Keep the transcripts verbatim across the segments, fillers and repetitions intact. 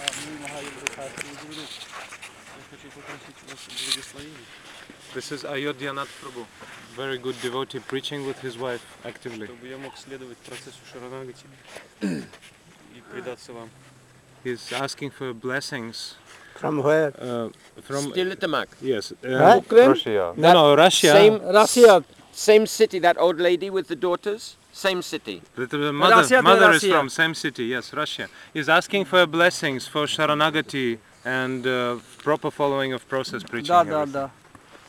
This is Ayodhya Nath Prabhu, very good devotee, preaching with his wife actively. He's asking for blessings. From where? Uh, from Stilitamak. yes, uh, Huh? Russia. No, no, Russia. Same, Russia. same city, that old lady with the daughters, same city. The, the mother, Russia, mother is Russia. from same city, yes, Russia. He's asking for blessings for Sharanagati and uh, proper following of process preaching. Da, da, everything. da.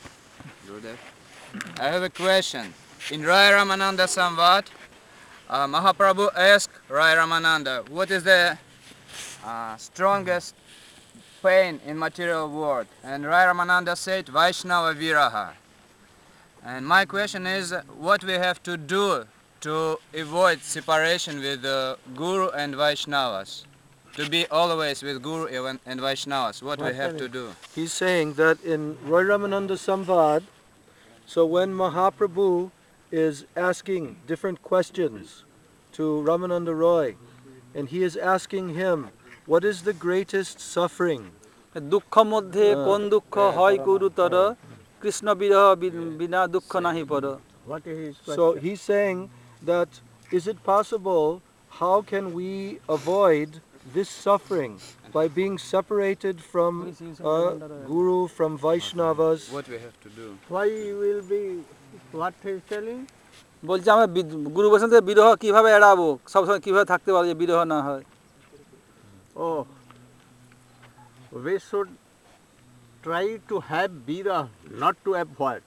I have a question. In Rai Ramananda Samvad, uh, Mahaprabhu asked Rai Ramananda, what is the uh, strongest pain in material world? And Rai Ramananda said, Vaishnava Viraha. And my question is, what we have to do to avoid separation with uh, Guru and Vaishnavas? To be always with Guru and and Vaishnavas, what we have to do? He's saying that in Roy Ramananda Samvad, so when Mahaprabhu is asking different questions to Ramananda Roy, and he is asking him, what is the greatest suffering? দুঃখ মধ্যে কোন দুঃখ হয় গুরুতর কৃষ্ণ বিরহ বিনা দুঃখ নাহি পর What is his question? So he's saying that, is it possible, how can we avoid this suffering by being separated from uh, Guru, from Vaishnavas? What we have to do? Why will be, what he's telling? বলছে আমরা গুরু বসন্তে বিরহ কিভাবে এড়াবো সবসময় কিভাবে থাকতে পারবো যে বিরহ না হয় Oh, we should try to have bira, not to avoid.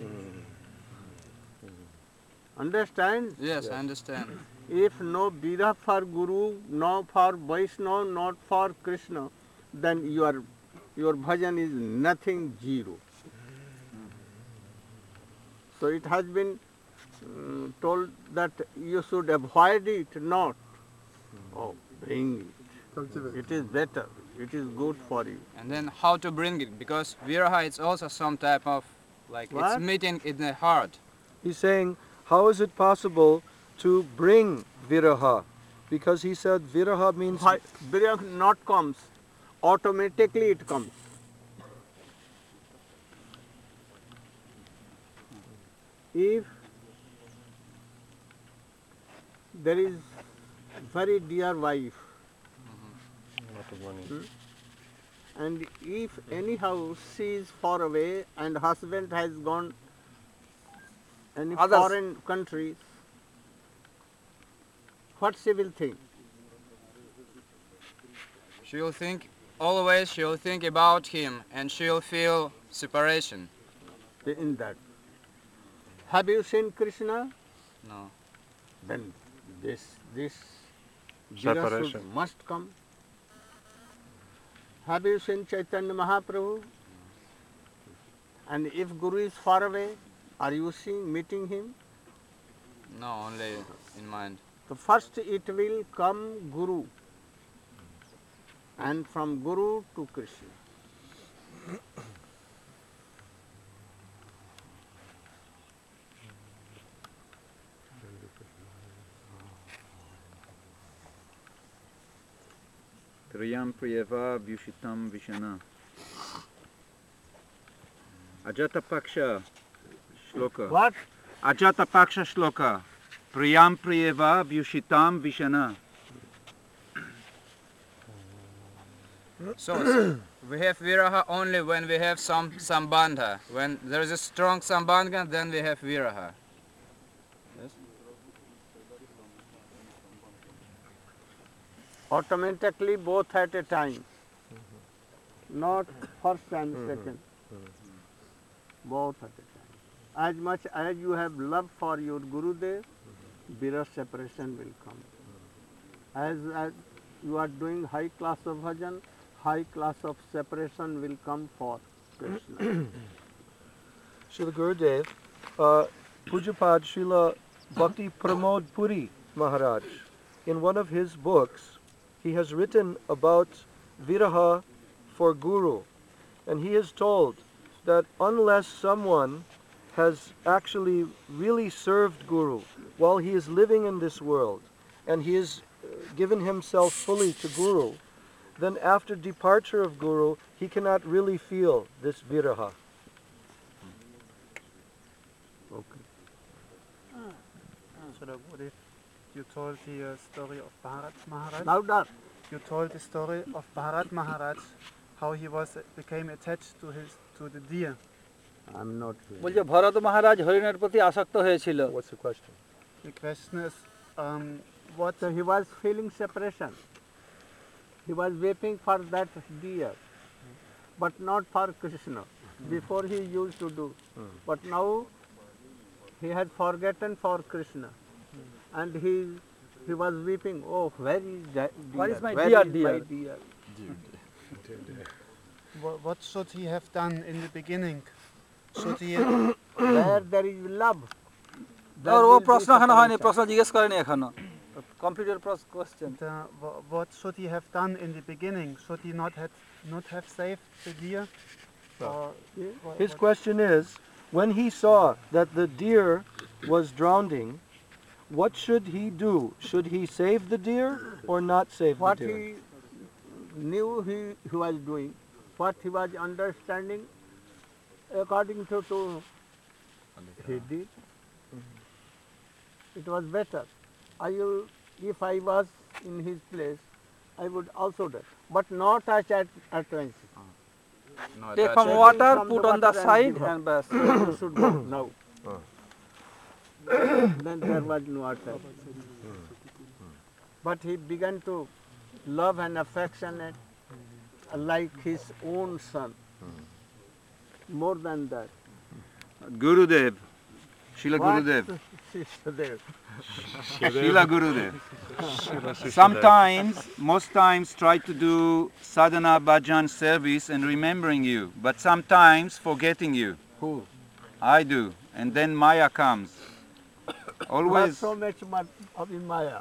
Understand? Yes, I understand. If no bira for Guru, no for Vaishnava, not for Krishna, then your your bhajan is nothing, zero. So it has been um, told that you should avoid it, not. Oh, bring it. It is better. It is good for you. And then how to bring it? Because viraha is also some type of, like, What? it's meeting in the heart. He's saying, how is it possible to bring viraha? Because he said viraha means... Why bira not comes, automatically it comes. If there is very dear wife, hmm, and if anyhow she is far away and husband has gone any Others. foreign country, what she will think? She'll think, always she'll think about him and she'll feel separation. In that. Have you seen Krishna? No. Then this this vira Separation. should must come. Have you seen Chaitanya Mahaprabhu? And if Guru is far away, are you seeing, meeting him? No, only in mind. So first it will come Guru, and from Guru to Krishna. Triyam Priyava Vyushitam Vishana. Ajata Paksha Shloka. What? Ajata Paksha Shloka. Priyam Priyava Vyushitam Vishana. So we have viraha only when we have some sambandha. When there is a strong sambandha, then we have viraha. Automatically both at a time. Not first and second. Both at a time. As much as you have love for your Gurudev, vira separation will come. As, as you are doing high class of bhajan, high class of separation will come for Krishna. Srila Gurudev, uh, Pujapad Srila Bhakti Pramod Puri Maharaj, in one of his books, he has written about viraha for Guru, and he is told that unless someone has actually really served Guru while he is living in this world, and he has given himself fully to Guru, then after departure of Guru, he cannot really feel this viraha. Okay. Srila, what if you told the uh, story of Bharat Maharaj? Louder. You told the story of Bharat Maharaj, how he was became attached to his to the deer. I'm not hearing. বলছে ভরত মহারাজ হরিণের প্রতি আসক্ত হয়েছিল। What's the question? The question is, um, what So he was feeling separation. He was weeping for that deer, but not for Krishna. Before he used to do, but now he had forgotten for Krishna, and he he was weeping. Oh, where is that deer? Where is my Where dear, is dear? my dear? what, what should he have done in the beginning? Should he Where there is love. there or O will be প্রশ্ন এখনো হয়নি, separation. প্রশ্ন জিজ্ঞেস করেনি এখনো। কমপ্লিটের question. the, wha- what should he have done in the beginning? Should he not have not have saved the deer? Or wha- His what- question is, when he saw that the deer was drowning, what should he do? Should he save the deer or not save What the deer? he knew he, he was doing, what he was understanding, according to, to he did. It was better. I will, if I was in his place, I would also do, but not as at at once. Take Taking from water from put the on the water and side give up. And ব্যাস। You should go now. Then there was no water. But he began to love and affectionate like his own son. More than that. Gurudev, Srila What Gurudev, Shishtadev? Srila Gurudev. Sometimes, most times, try to do sadhana bhajan service and remembering you, but sometimes forgetting you. Who? I do, and then Maya comes. Not Always, so much ma- of in Maya.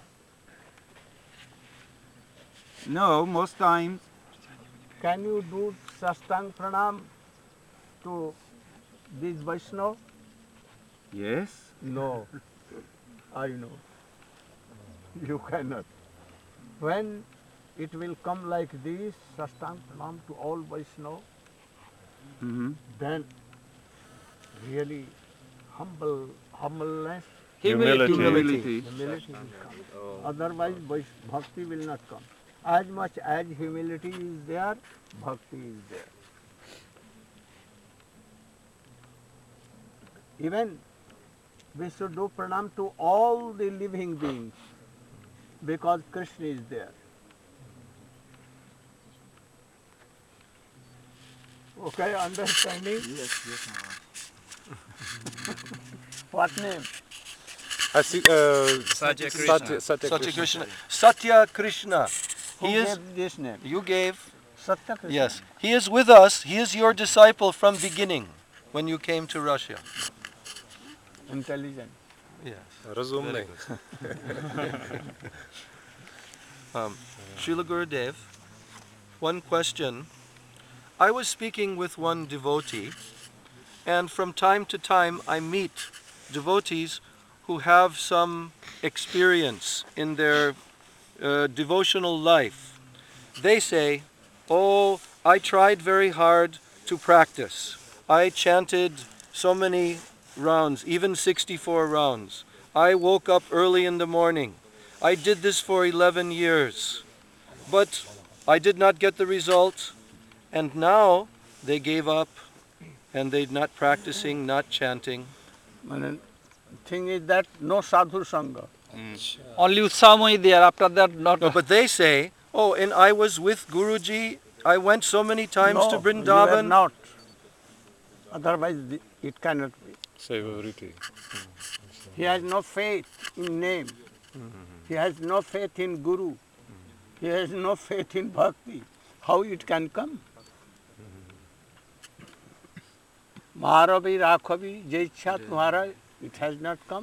no, most times, Can you do sastang pranam to this Vaishnava? yes. No, I know. You cannot. When it will come like this, sastang pranam to all Vaishnava, hmm then really humble, humbleness, humility. Humility. humility will come. Otherwise, Vais- bhakti will not come. As much as humility is there, bhakti is there. Even we should do pranam to all the living beings because Krishna is there. Okay, understanding? Yes, yes. What name? I see, uh, Satya Satya, Krishna. Satya Satya Krishna. Krishna. Satya Krishna. Who He is, gave this name? you gave, Satya Krishna. yes. He is with us. He is your disciple from beginning when you came to Russia. Intelligent. Yes. Разумный. Um, Srila Gurudev, one question. I was speaking with one devotee, and from time to time I meet devotees who have some experience in their uh, devotional life. They say, oh, I tried very hard to practice. I chanted so many rounds, even sixty-four rounds. I woke up early in the morning. I did this for eleven years, but I did not get the result, and now they gave up and they're not practicing, not chanting. And thing is that no sadhu sangha. Only উৎসাহময়ী there after that not. No, but they say, oh, and I was with Guruji, I went so many times no, to you Vrindavan. were not. Otherwise, the- it cannot be. He has no faith in name. He has no faith in Guru. He has no faith in bhakti. How it can come? Maharavi Rakhavi Jaicha Tumhara, it has not come.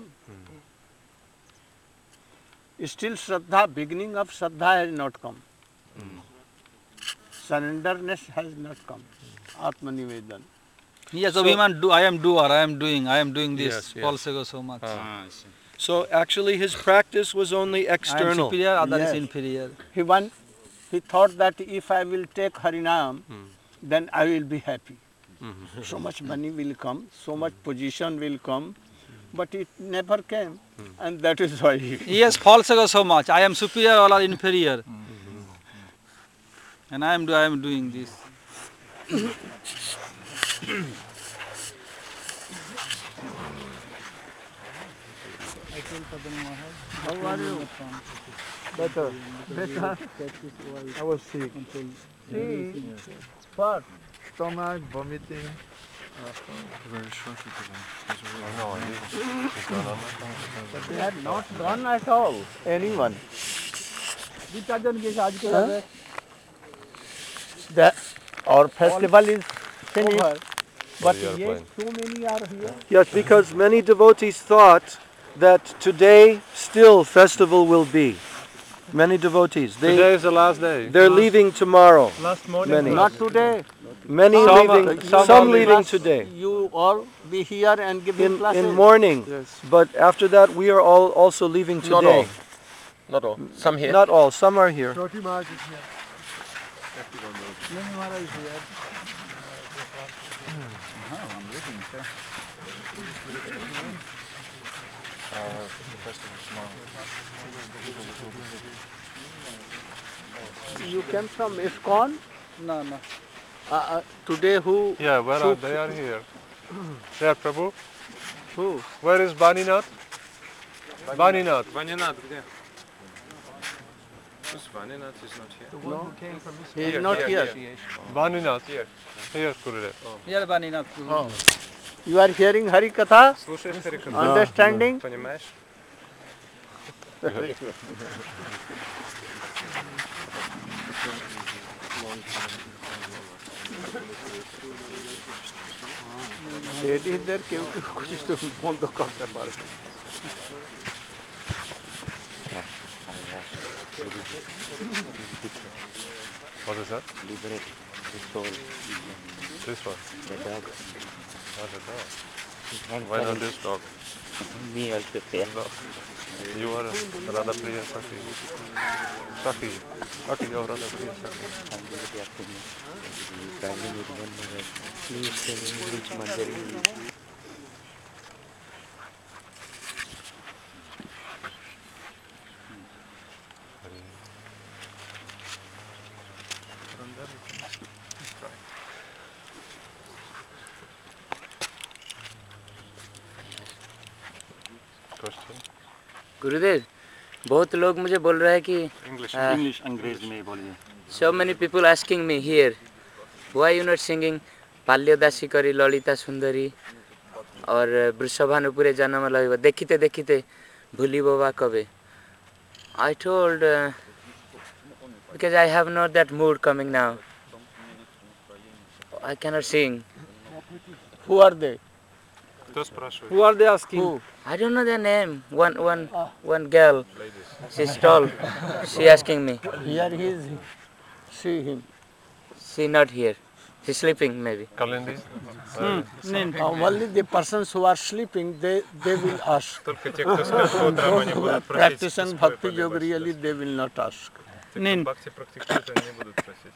Still Shraddha, beginning of Shraddha has not come. Surrenderness has not come. Atma Nivedan. Yes, অভিমান do I am doer, I am doing, I am doing this, Yes, yes. False ego so much. So actually his practice was only I am external. superior, other is Yes. inferior. He want, he thought that if I will take Harinam, Hmm. then I will be happy. Mhm. So much money will come, so much position will come, but it never came, and that is why he. He has false ego so much. I am superior or inferior, and I am do I am doing this. How are you? Better. Better. I was sick. See, what? Stomach, vomiting. But they had not gone at all. Anyone. Huh? The, our festival is finished, but yet so many are here. Yes, because many devotees thought that today still festival will be. Many devotees. They, Today is the last day. they're leaving tomorrow. Last morning. Many. Not today. Many Some- leaving, some some are leaving last- today. You all be here and give In, classes. in morning. But after that, we are all also leaving today. Not all. Not all. Some here. Not all. Some are here. You came from ISKCON? No, no. Uh, uh, today who? Yeah, where who- are they? Are here. They are Prabhu. Who? Where is Baninath? Baninath. Vaninath, где? Who's Vaninath is not here. No, he is not here. Baninath. Here. Here, Gurudev. Here Baninath. Oh. You are hearing Hari Katha? Слушаешь Харикатху? Understanding? Понимаешь? লেডিসদের কেউ কেউ কিছু বন্ধ করতে পারে। What is that? Liberate the soul. This one. The dog. Not a dog. And Why not parents. this dog? Me also fair. No. You are Radha Priya Sakhi. Sakhi. Sakhi, you are Radha Priya Sakhi. Kindly need one more. Please tell me which mother is. Question? गुरुदेव बहुत लोग मुझे बोल रहा है कि English. English अंग्रेज में बोलिए so many people asking me here why you not singing बाल्यदासी करी ललिता सुंदरी और वृषभानुपुरे जन्म लइब देखिते देखिते भूली बाबा कबे I told uh, because I have not that mood coming now I cannot sing. Who are they? Кто спрашивает? Who are they asking? Who? I don't know their name. One, one, one girl. She's tall. She asking me. Here he is. See him. She not here. She's sleeping maybe. Kalindi? Hmm. Uh, only the persons who are sleeping, they, they will ask. Только те, кто спят по утрам, они будут просить. Practicing bhakti yoga really, they will not ask. Те, кто бхакти практикуют, они не будут просить.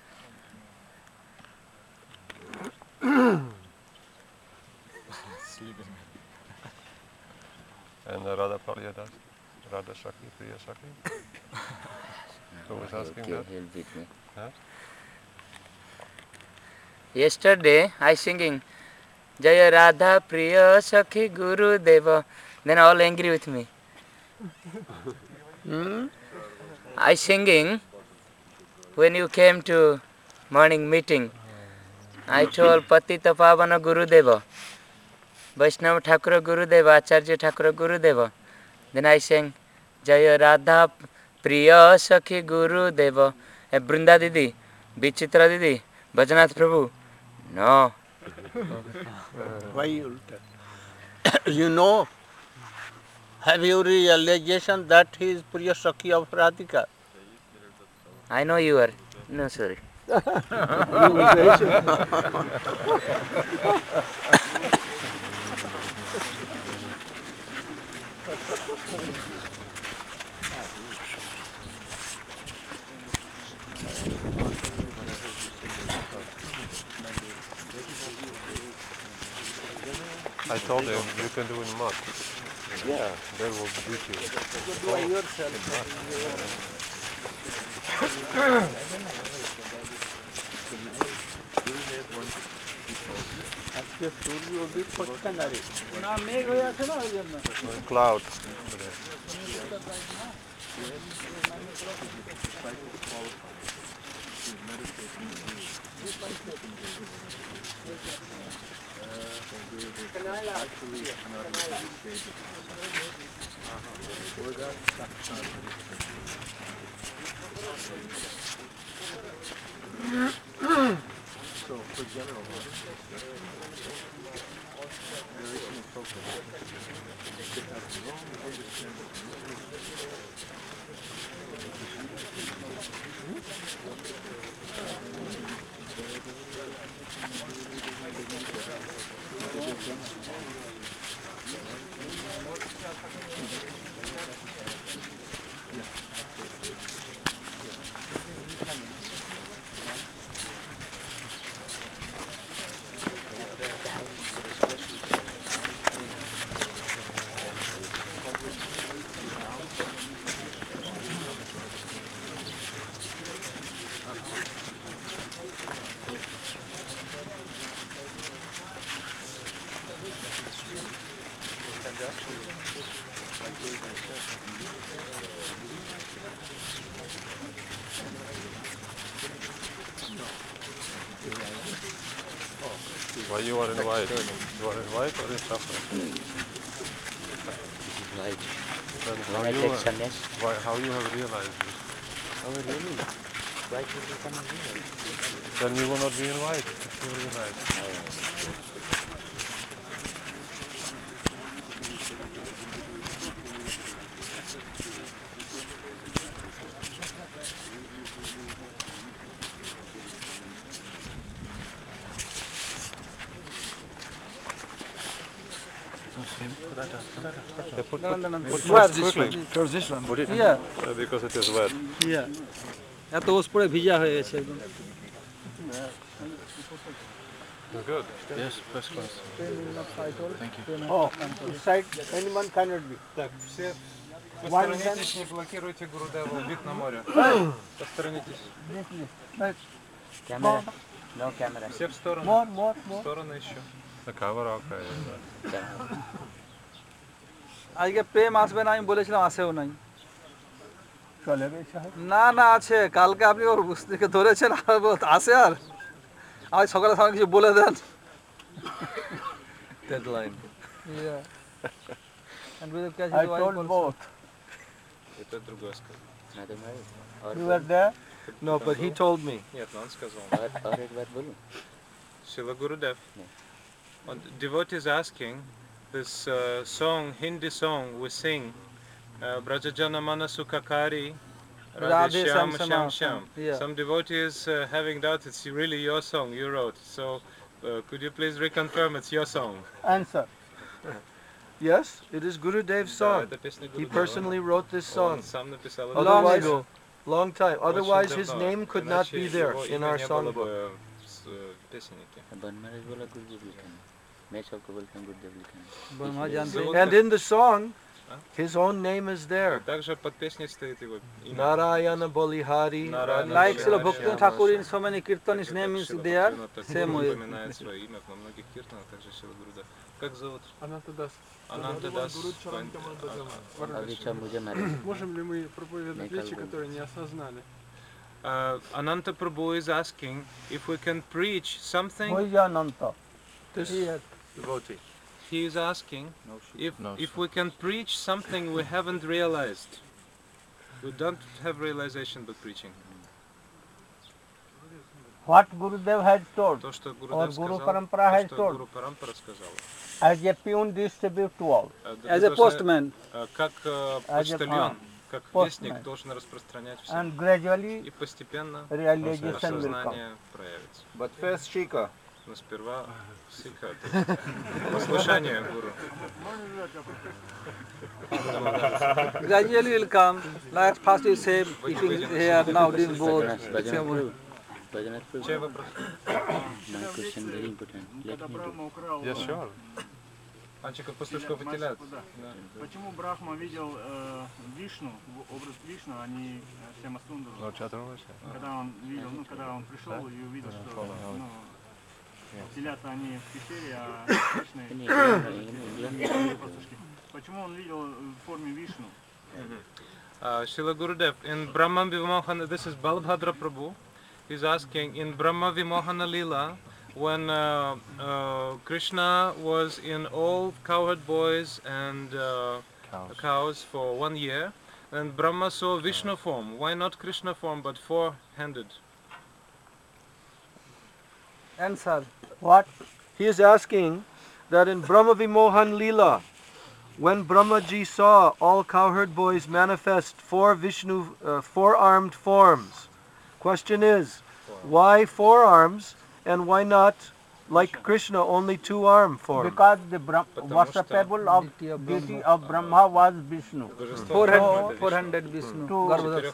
And uh, Radha Priya Das? Radha Sakhi, Priya Sakhi? Who was asking Okay, that? he'll beat me. Huh? Yesterday I singing Jaya Radha Priya Sakhi Guru Deva. Then all angry with me. Hmm? I singing when you came to morning meeting. I told Patita Pavana Guru Deva. Vaishnava Thakur Guru Deva, Acharya Thakur Guru Deva. Then I sang Jaya Radha Priya Sakhi Guru Deva. A Brinda Didi, Vichitra Didi, Bhajanath Prabhu. No. Why you tell? You know, have you realization that he is Priya Sakhi of Radhika? I know you are. No, sorry. I told him you can do in mud. Yeah, that will beat you. Do it yourself. আজকে সূর্য উদিত হচ্ছে না রে না মেঘ হয়ে আছে না ওই জন্য Cloud. So, for general, narration is focused. They have wrong Why you are in white? You are in white or in saffron? White. Then When how I you take are- sannyas. Why, how you have realized this? Oh really? White will become here. Then you will not be in white if you realize. Yeah, put, No, put, no, no. put Where? first quickly. Towards this one. Put it Yeah. uh, because it is wet. Yeah. এত ওস পরে ভিজা হয়ে গেছে একদম Good. Yes, first class. Thank you. Oh, this side anyone cannot be. Так, все One посторонитесь, не блокируйте Гурудеву, вид на море. Посторонитесь. Camera. No camera. Все в сторону. More, more, В more. сторону еще. The camera, okay. আজকে প্রেম আসবে না আমি বলেছিলাম আসেও নাই চলে রে সাহেব না না আছে কালকে আপনি ওর থেকে ধরেছেন আর ও আসে আর আজ সকালে সকালে কিছু বলে দেন Deadline. Yeah. And we'll catch I his wife told also. both. Это другое сказал. Madam, और You were there? No, but he told me. Нет, но он сказал. और और एक बार बोलूं Srila Gurudev. And devotee is asking, this uh, song, Hindi song we sing, uh, Brajajana Manasukakari, Radhe Radhe Shyam Shyam Shyam Shyam. Shyam. Yeah. Some devotee is uh, having doubt it's really your song you wrote. So uh, could you please reconfirm it's your song? Answer. Yes, it is Gurudev's song. это песня He Гурудева. personally wrote this song. Он сам написал эту Long Otherwise, ago. long time. Очень Otherwise, his давно. name could not Иначе be there его in имя our не было songbook. бы в с- э, песеннике. बनमहाराज बोला गुरुदेव लिखा है मैं सबको बोलता हूँ गुरुदेव लिखा है ब्रह्मा जानते हैं And in the song, his own name is there. Также под песней стоит его имя. Narayana Bolihari. Narayana like Srila Bolihari. Bhakti Thakur in so many kirtan his Так name это is Шрила there Бхактивинода Тхакур same way упоминает свое имя во многих киртанах, также Шрила Гурудев. Как зовут? Анантадас. Анантадас. अभी सब मुझे मारे Можем ли мы проповедовать Мне вещи, как бы- которые не осознали? Uh, Ananta Prabhu is asking if we can preach something. Who is Ananta? This Devotee. he is asking if No, if we can preach something we haven't realized. We don't have realization but preaching. What Gurudev has told, То, что or Гурудев Guru сказал, Parampara то, has что told, Гуру Парампара сказал. as a peon distribute to all. Э, as ты a должен, postman э, Как э, As a- почтальон, как postman. вестник должен распространять всем. And gradually И постепенно realization will come. осознание проявится. But first Shika. Но сперва сикха, то есть послушание гуру. gradually will come like first you say eating here now doing both same way. Bajanath Чей Prabhu вопрос? my question very important let me do Yes, sure. Анчика пастушков и телят. Да. Почему Брахма видел э, Вишну, образ Вишну, а не Шьямасундару? Когда он видел, ну, когда он пришел и увидел, что ну, телята они в пещере, а Кришны пастушки. Почему он видел в форме Вишну? Uh, Srila Gurudev, in Brahma Vimohana, this is Balabhadra Prabhu, he's asking, in Brahma Vimohana Lila, when uh, uh, Krishna was in all cowherd boys and uh, cows. cows for one year, and Brahma saw Vishnu form. Why not Krishna form, but four-handed? Answer. What? He is asking that in Brahma Vimohan Leela, when Brahmaji saw all cowherd boys manifest four Vishnu, uh, four-armed forms, question is, why four arms and why not, like Krishna, only two-arm form? Because the Brahm- worshipable of deity of Brahma was Vishnu. Four-handed, four-handed Vishnu. To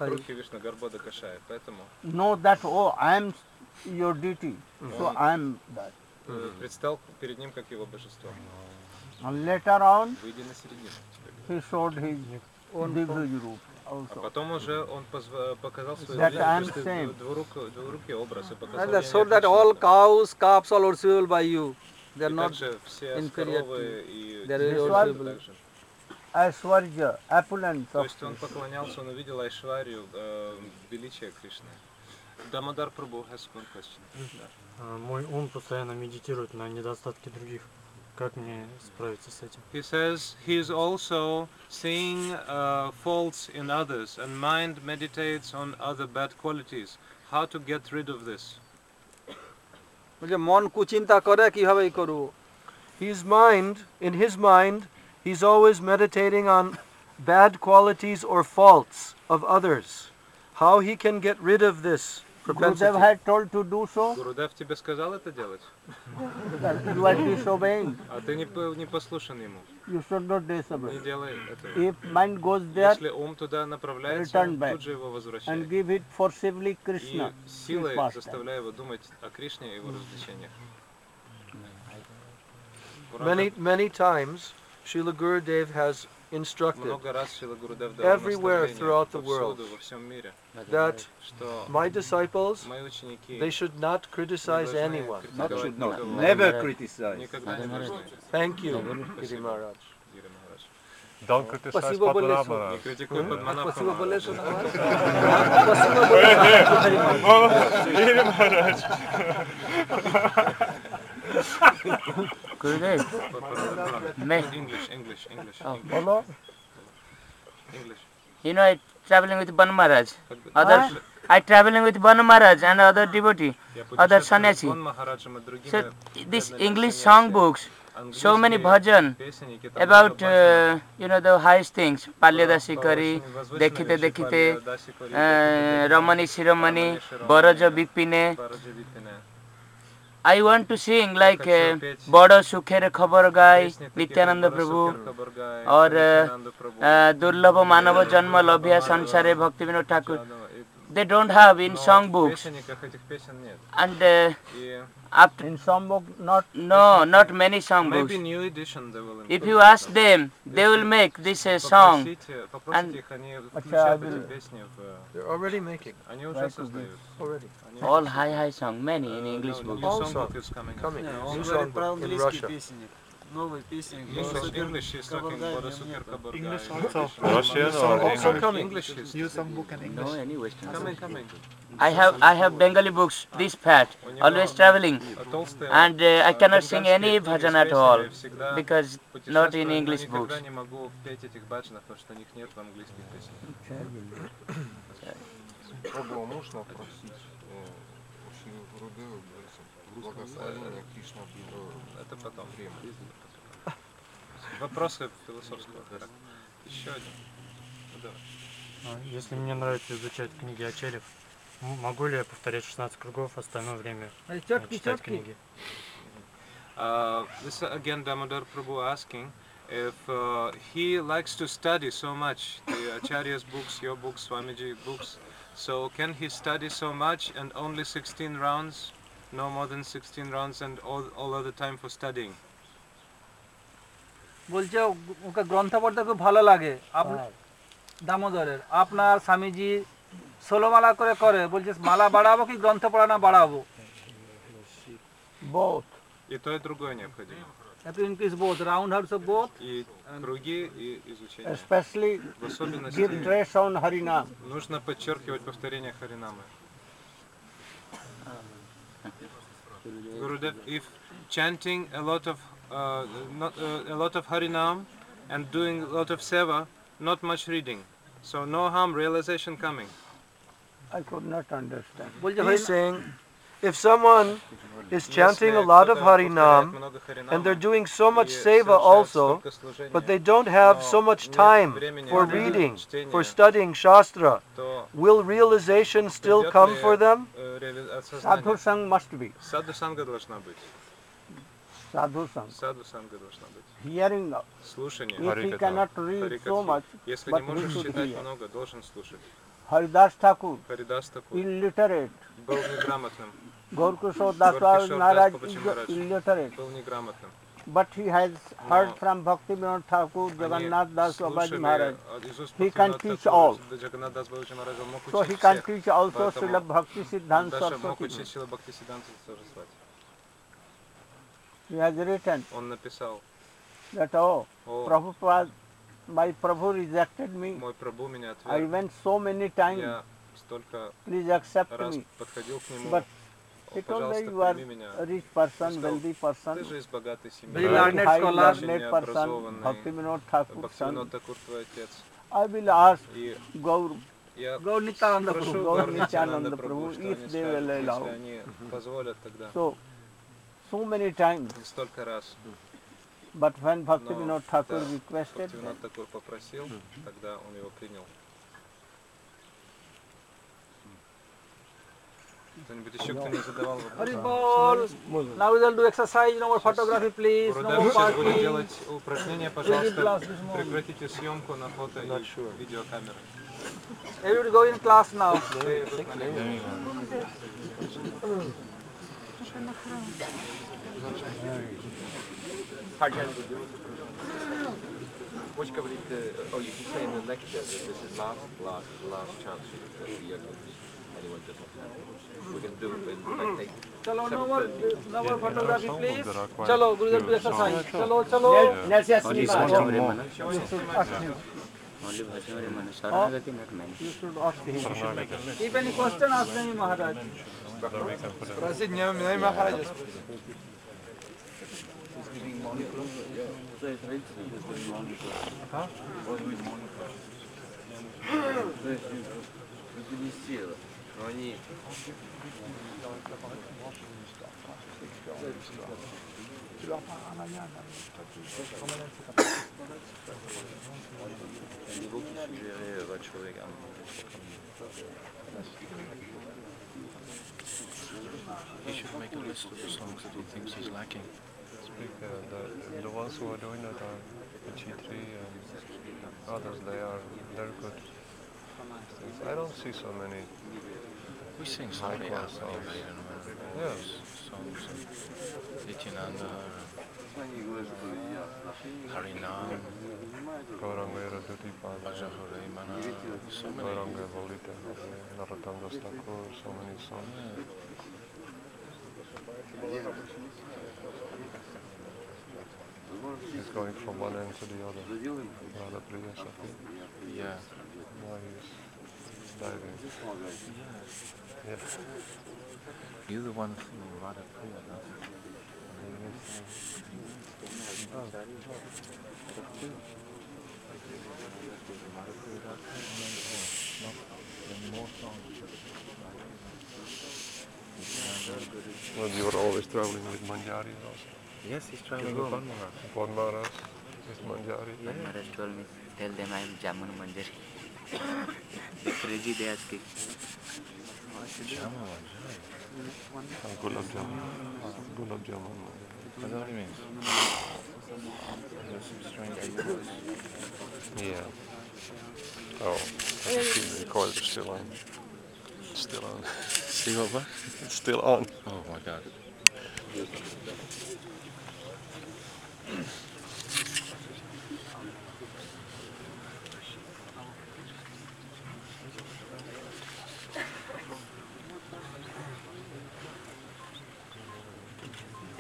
know that, oh, I am your deity, so I am that. Предстал перед ним как его божество. And later on, Выйди на середину. he showed his Divya Roop А also. потом уже он позв- показал свой That I am двурукий- same. двурук- двурукий образ и показал And that влияние so that Кришны. all cows, calves are worshipable by you. They are И not также все inferior to коровы you. и They are дети worshipable. также. Aishwarya, opulence То of есть он поклонялся, он увидел Айшварию, э, величие Кришны. Дамодар Прабhu has one question. Да. А, Мой ум постоянно медитирует на недостатки других. Как мне справиться с этим? He says he is also seeing uh, faults in others, and mind meditates on other bad qualities. How to get rid of this? বলছে মন কুচিন্তা করে কিভাবে করব? His mind, in his mind, he's always meditating on bad qualities or faults of others. How he can get rid of this propensity? Gurudev had told to do so. Гурудев тебе сказал это делать? You are disobeying. А ты не, по- не послушан ему. You should not Не disobey. делай этого. If mind goes there, Если ум туда направляется, return он back тут же его and возвращает. give it forcibly Krishna. И силой his pastime. заставляя его думать о Кришне и его развлечениях. Many, many times, Srila Gurudev has instructed Много раз Шрила Гурудев давал everywhere наставления throughout the world повсюду, во всем мире, that что my disciples, мои ученики they should not criticize anyone. Not критиковать should not. никого. Never criticize. Никогда не должны. Thank you, Giri Maharaj. Гири Махарадж. Don't criticize Спасибо, Болесу. Padmanabha. Не критикуй Падманабха Спасибо, Махараджа. Болесу. Спасибо, Gurudev, may, English, English, English, Oh. English. Follow? English. you know, I traveling with Banu Maharaj. Other, I traveling with Banu Maharaj and other devotee, Я other путешествую с sannyasi. Бон Махараджем и другими So this преданными English саньяси. song books, so many Английские bhajan песенники, там about много баджан. uh, you know the highest things. Palyadasi Про Kari, очень возвышенные Dekhite вещи, Dekhite, Палия, Даси Кори, uh, Ramani Shiromani, Рамани Широмани, Baraja Bipine. Бараджа Випине. I want to sing like хочу uh, петь Bada Sukher Khabar Gai, песни такие, как Nityananda Бада Prabhu, Сукер Кабаргай, और uh, Нитянанда Прабhu, uh, Durlabha Manava Janma Labhya Sansare Bhaktivinoda Thakur. Джану. И- They don't have in но song в books. песенниках этих песен нет. And uh, И after In some book, not no, not many song books. maybe new edition they will If include you ask some. them, they will make this a song. Попросите, and- попросите их, они Ача, включают они- эти песни в... They're already making, Они уже Right, создают. already. Они- All high high song, many in Uh, English no, books. new All song song book is coming up. coming. Он New говорит song про book in английский Russia. песенник. Новый песенник. English, English is talking Кабаргай, Bada в нем Sukher нет. Khabardgai. English also. Russian or Also English? coming. English is New songbook in English. No, any Western. coming, coming. I have I have Bengali books, this fat, always traveling, Толстые, and uh, I cannot sing any бенгальские bhajan книги at с all песнями всегда because not путешествую, in но English books. никогда не могу петь этих баджанов, потому что них нет в английских песнях. Пробовал, можно попросить у Шри Гурудева благословения Кришна Это потом. Вопросы философского характера. Еще один. Ну, давай. А, Если мне нравится изучать книги Ачарьев, м- могу ли я повторять шестнадцать кругов, остальное время э, читать книги? Uh, this is again Damodar Prabhu asking if uh, he likes to study so much the Acharya's books, your books, Swamiji books. So can he study so much and only sixteen rounds, no more than sixteen rounds, and all all other time for studying? বলছে ওকে গ্রন্থ পড়তে খুব ভালো লাগে দামোদরের আপনার স্বামীজি ষোলো মালা করে করে বলছে মালা বাড়াবো কি গ্রন্থ পড়ানো বাড়াবো both И то, и другое необходимо. to increase both round hearts of both И круги, и изучение. Especially В особенности give stress on Harinam. нужно подчеркивать повторение Харинамы. Gurudev, if chanting a lot of uh, not, uh, a lot of Harinam and doing a lot of seva, not much reading, so no harm, realization coming. I could not understand. He's saying, if someone is chanting a lot of Harinam and they're doing so much seva also, but they don't have so much time for reading, for studying Shastra, will realization still come for them? Sadhu Sang must be. Sadhu Sangha должна быть. Sadhu Sang. Sadhu Sangha должна быть. Hearing. Слушание. If he cannot read so much, Если but не he можешь should читать hear. много, должен слушать. Haridas Thakur, Харидас Такур illiterate. был неграмотным. Gaurkishore Das Maharaj is illiterate. Был неграмотным. But he has heard Но from Bhakti Vinod Thakur, Они Jagannath Das Babaji слушали Maharaj. из уст He can Бхактивинода teach Такура, all. Джаганнат Дас Бабаджи Махарадж, он мог So he учить can всех. teach also Поэтому Srila Bhakti он Siddhanta даже мог Saraswati. учить Шрила Бхактисиддханта Сарасвати. He has written Он написал, that, oh, О, Prabhupada, my Prabhu rejected me. мой Прабху меня I отверг. went so many times. Я столько Please accept раз me. подходил к нему. But О, he told me пожалуйста, you are прими меня. a rich Он person, сказал, wealthy person, ты же из богатой семьи, very learned очень scholar, learned person, образованный. Bhakti Vinod Thakur Бхактивинод son. Такур твой отец. I will ask И Gaur, я Gaur Nityananda прошу Prabhu. Gaur Гаур Nityananda Нитянанда Prabhu, Прабху, что if они they will скажут, allow. если они позволят тогда. So, so many times. Столько раз. But when Bhakti Но Vinod Thakur да, requested, Бхактивинод Такур попросил, тогда он его принял. Кто-нибудь еще, кто не задавал Hari вопрос? Bol. Now we will do exercise, no more photography, please. No Гурудев more сейчас будет parking. делать упражнения, пожалуйста, прекратите съемку на фото и видеокамеры. Everybody go in class now. What you covered it, oh, you can say in the lecture that this is last, last, last chance for the youngins. Anyone doesn't have. We're going to do it in, I think, Chalo, no more, no more photography, please. There are quite Chalo, Gurudev, do few exercise. songs. Chalo, chalo. Only one more. you should ask him. If any question, ask me, Maharaj. Но они... Niveau qui suggérait votre choix He should make a list of the songs that he thinks he's lacking. Speak, uh, the, the ones who are doing that are G three and others, they are they're good. I don't see so many. We sing high some class songs. Yes. songs of Nityananda, Harinam, Gauranga Dutipada, Bhajahure Mana, so many. Gauranga Volita, Narottam Das Thakur, so many songs. He's going from one end to the other. Radha Priya Sati. Yeah. Now he's diving. Yeah. You're the one from Radha Priya, no? Well, you were always traveling with Manjari also. Yes, he's traveling with Bon Maharaj. Bon Maharaj is Manjari. Bon Maharaj told me, tell them I am Jamun Manjari. Crazy they asking. Jamun Manjari? Gulab Jamun. Gulab Jamun. What that he means? There's some strange ideas. Yeah. Oh, I can see the recorder still on. It's still on. See what, what? It's still on. Oh my God.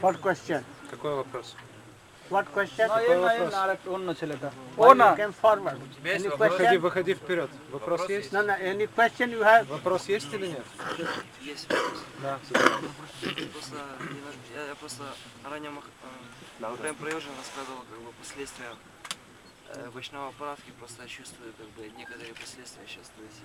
What question? Какой вопрос? What question? না, এই না, এই না, আরেকটা অন্য ছেলেটা। ও Why না। you came forward? Any Выходи, question? выходи вперед. Вопрос есть? No, no. Any question you have? Вопрос есть или нет? Есть вопрос. Да. Просто я, я просто ранее Прем Проёжин рассказывал как бы последствия э, Вайшнава Парадхи, просто я чувствую как бы некоторые последствия сейчас. То есть,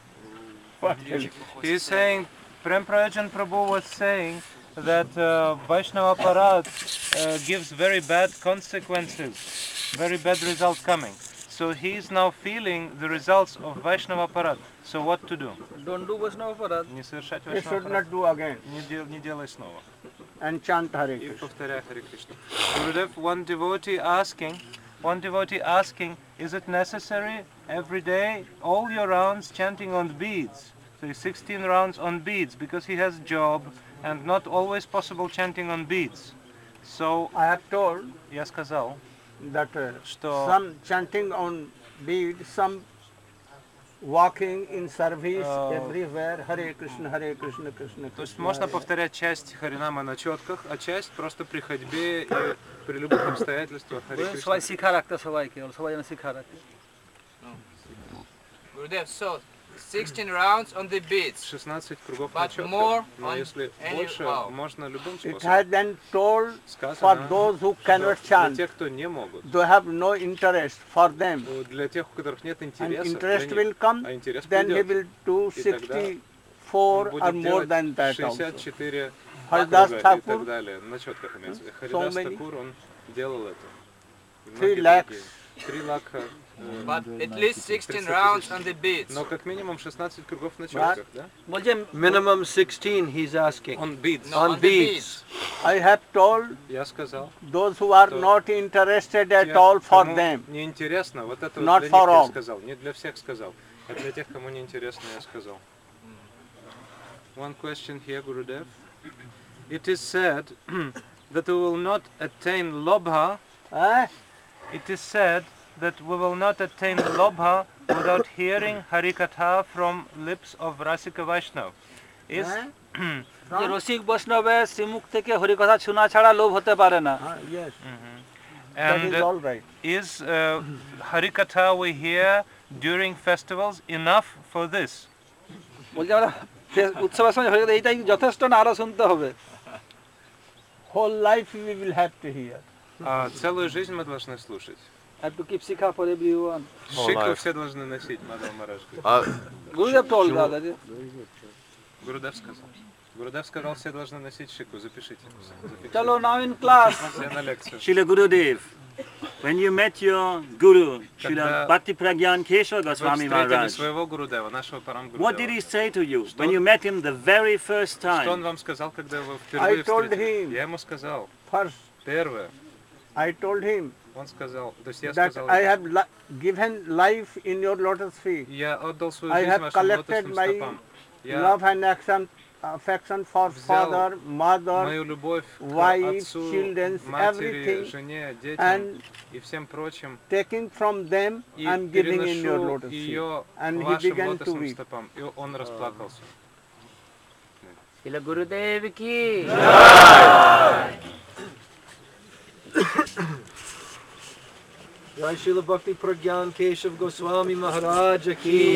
He is saying, Prem Prayojan Prabhu was saying that uh, Vaishnava Parad uh, gives very bad consequences, very bad results coming. So he is now feeling the results of Vaishnava Parad. So what to do? Don't do Vaishnava Parad. Не совершать You Vaishnava should Parad. not do again. Не, дел, не делай снова. And chant Hare И Krishna. повторяй Харе Кришна. Gurudev, one devotee asking, one devotee asking, is it necessary every day, all your rounds chanting on beads? So sixteen rounds on beads because he has job and not always possible chanting on beads. So I have told я сказал, that uh, что some chanting on bead, some walking in service Uh, everywhere, Hare Krishna, Hare Krishna, Krishna то есть Krishna. можно повторять часть Харинама на четках, а часть просто при ходьбе и при любых обстоятельствах Харе ওই Кришна. সবাই শিক্ষা রাখতে সবাইকে, সবাই যেন শিক্ষা রাখে। Gurudev, so sixteen rounds on the beats. шестнадцать кругов на But четках. more Но on если any больше, wow. можно любым It способом. has been told for Сказано, those who cannot что для chant, тех, кто не могут, they have no interest for them. для тех, у которых нет And интереса, interest для will них, come, а интерес then he придет, will do и тогда sixty-four or будет more делать than that шестьдесят also. четыре Haridас круга и Тхакур, так далее. На четках имеется в виду. so Харидас many, Такур, он делал это. И three многие lakhs. другие. Три лака. э, But at least sixteen тридцать rounds тысяч. on the beats. Но как минимум шестнадцать кругов на четках, да? Minimum sixteen, he's asking. On beads. No, on, on the beads. I have told Я сказал. those who are что not interested at те, all for кому them. не интересно, вот это Not вот для for них я all. сказал, не для всех сказал, а для тех, кому не интересно, я сказал. One question here, Gurudev. It is said that we will not attain lobha. Eh? It is said that we will not attain lobha without hearing Harikatha from lips of Rasika Vaishnav. Is যে রসিক বৈষ্ণবের শ্রীমুখ থেকে হরিকথা শোনা ছাড়া লোভ হতে পারে না। Yes. and That is all right. is uh, Harikatha we hear during festivals enough for this? বলছি আমরা উৎসবের সময় হরিকথা এইটাই যথেষ্ট না আরো শুনতে হবে? Whole life we will have to hear. А, целую жизнь мы должны слушать. Have to keep sikha for everyone. Шику все должны носить, Мадхав Махарадж. Gurudev told that. Гурудев сказал. Гурудев сказал, все должны носить шику. Запишите. Зафиксируйте. Chalo, now in class. Все на лекцию. Srila Gurudev, when you met your guru, Когда Srila Bhakti Pragyan Keshava Вы Goswami встретили Maharaj, своего Гурудева, нашего Парам what did Гурудева. he say to you when you met him the very first Что он time? вам сказал, когда вы впервые I told встретились? him Я ему сказал. first, Первое. I told him Он сказал, то есть я that сказал, I have li- given life in your lotus feet. я отдал свою I жизнь have вашим collected лотосным my стопам. Я love and action, affection for взял father, mother, мою любовь к wife, отцу, children, матери, everything, жене, детям and и всем прочим. taking from them, И I'm giving in your переношу lotus feet. ее And he вашим began to лотосным weep. стопам. И он расплакался. Srila Gurudev ki. Jai Srila Bhakti Pragyan Keshav Goswami Maharaj ki.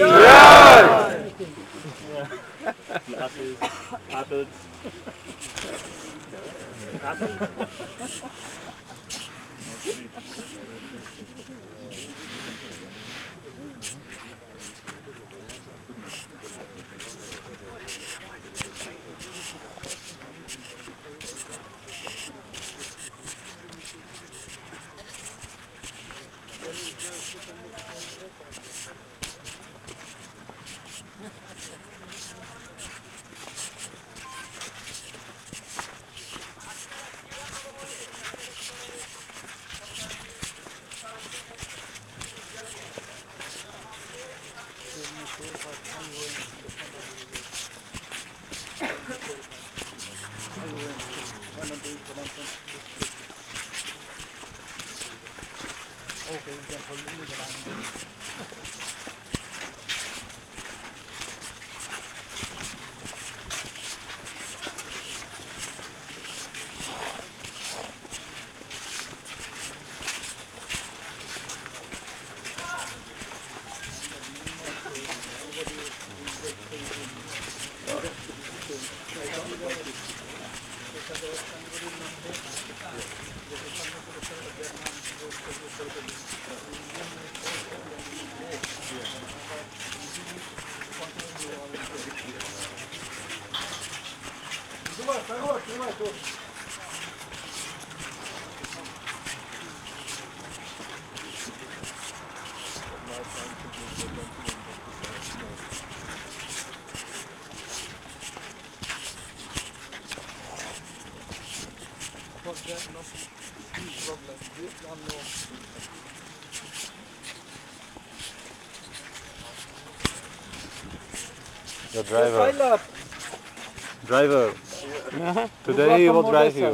The driver. Driver. Today he will drive you.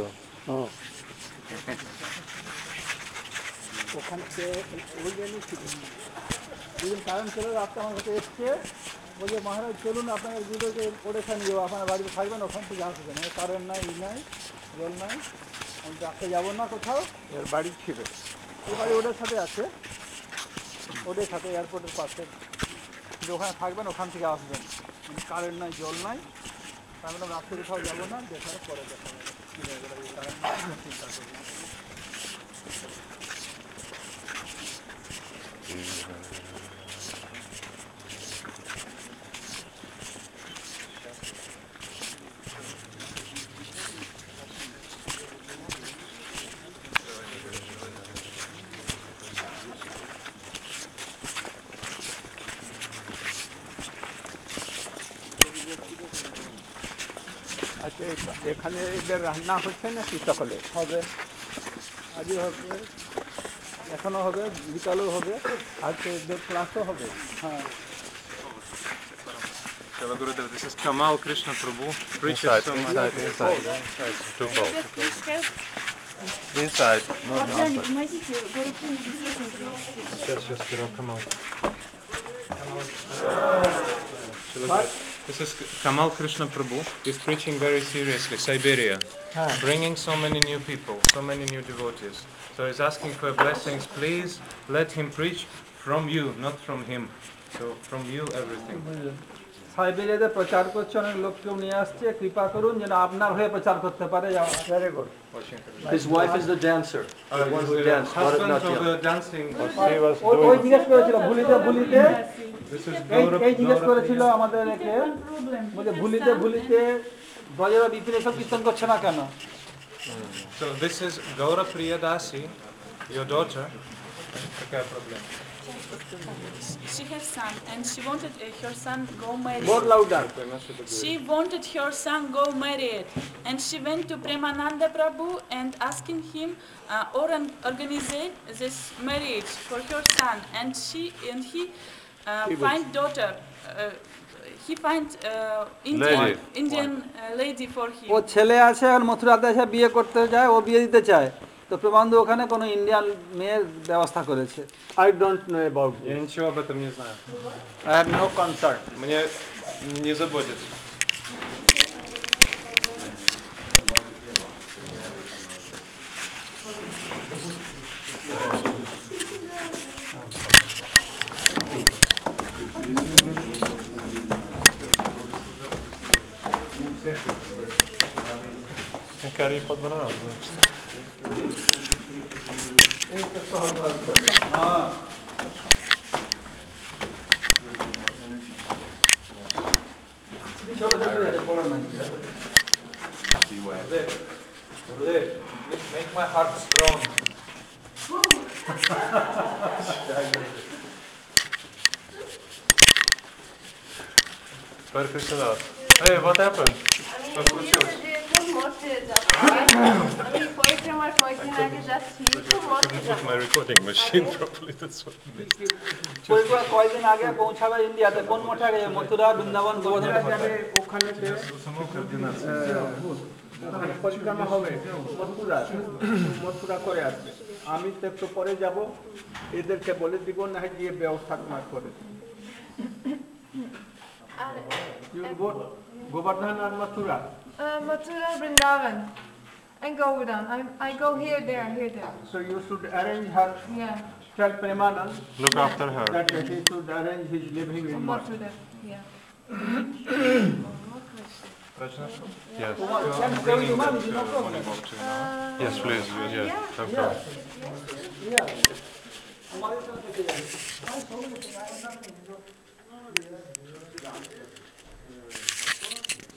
ওখান থেকে ওই জন্য দুদিন কারণ ছিল রাস্তা আমার কাছে এসছে বলছে মহারাজ চলুন আপনার গুরুকে ওড়েখা নিয়ে যাবো আপনার বাড়িতে থাকবেন ওখান থেকে আসবেন কারেন্ট নাই ই নাই জল নাই আমি রাস্তা যাবো না কোথাও এর বাড়ি ছিল ওই বাড়ি ওদের সাথে আছে ওদের সাথে এয়ারপোর্টের পাশে কিন্তু ওখানে থাকবেন ওখান থেকে আসবেন কারেন্ট নাই জল নাই তার মানে রাস্তা কোথাও যাবো না দেখার পরে দেখা যাবে কী হয়ে গেল কারেন্ট চিন্তা করবো এখানে এদের রান্না হচ্ছে না কি সকালে হবে আজই হবে এখনো হবে বিকালেও হবে আজকে এদের ক্লাসও হবে হ্যাঁ Srila Gurudev, this is Kamal Krishna Prabhu. Preaches Inside, so much. inside, inside, inside. Too cold. Inside, not outside. Сейчас, сейчас, Kiro, Kamal. This is Kamal Krishna Prabhu. He's preaching very seriously, Siberia, bringing so many new people, so many new devotees. So he's asking for blessings. Please let him preach from you, not from him. So from you, everything. সাইবেরিয়াতে প্রচার করছে অনেক লোককেও নিয়ে আসছে কৃপা করুন যেন আপনার হয়ে প্রচার করতে পারে very good His wife is the dancer. The one who danced. Husband of the dancing. ওই জিজ্ঞেস করেছিল ভুলিতে ভুলিতে এই জিজ্ঞেস করেছিল আমাদের একে বলে ভুলিতে ভুলিতে ব্রজের বিপিনে সব কীর্তন করছে না কেন So this is Gaura Priyadasi, your daughter. Okay, problem. She has son and she wanted uh, her son go married. More louder. She wanted her son go married and she went to Premananda Prabhu and asking him uh, or organize this marriage for her son and she and he uh, find daughter uh, he find uh, Indian Lady. Indian uh, lady for him. ও ছেলে আছে আর মথুরাতে এসে বিয়ে করতে যায় ও বিয়ে দিতে চায় তো প্রবন্ধ ওখানে কোনো ইন্ডিয়ান মেয়ের ব্যবস্থা করেছে I don't know about Я ничего об этом не знаю. I have no concern. Мне не заботит. Кари под бананом. Make my heart strong. Where Krishna? Hey, what happened? What случилось? Put my recording machine properly. That's what it is. কয়েকদিন আগে পৌঁছাবে ইন্ডিয়াতে কোন মঠে আগে মথুরা বৃন্দাবন গোবর্ধন যাবে ওখানে পরিক্রমা হবে মথুরা মথুরা করে আসবে আমি তো একটু পরে যাব এদেরকে বলে দিব না গিয়ে ব্যবস্থা না করে গোবর্ধন আর Mathura Uh, Mathura, Vrindavan, and Govardhan. I I go here, there, here, there. So you should arrange her. Yeah. Tell Premanand. Look after her. That he should arrange his living in Mathura. Mathura, yeah. Yes. Can I go to mommy? No problem. Yes, please. Yes, no problem. Yeah. हमारे साथ लेके जाइए। हाँ, सो गए थे, I have nothing.